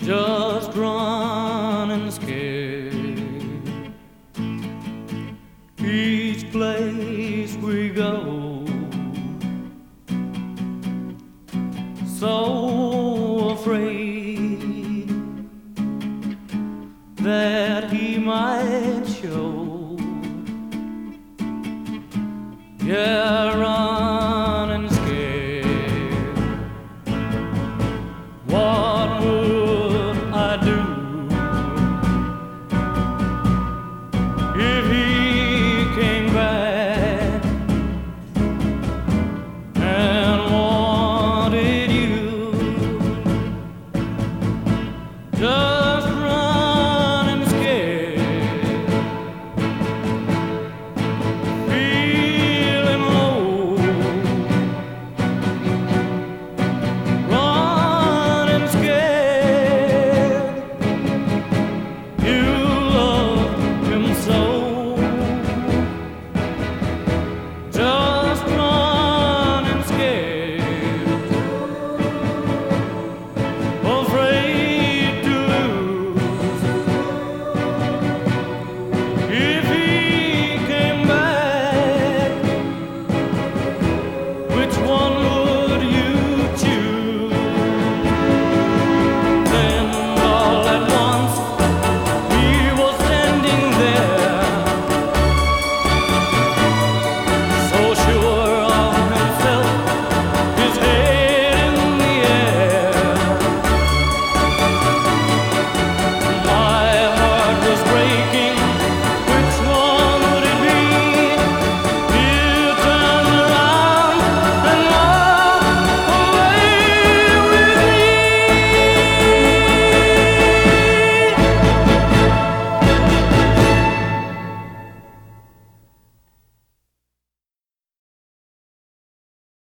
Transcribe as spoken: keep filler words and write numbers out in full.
just running scared. Each place we go, so afraid that he might show. Yeah, running scared. What would I do if he came back and wanted you? Just running scared, feeling low, running scared. You love him so, just running scared, afraid to lose. If he came back, which one would you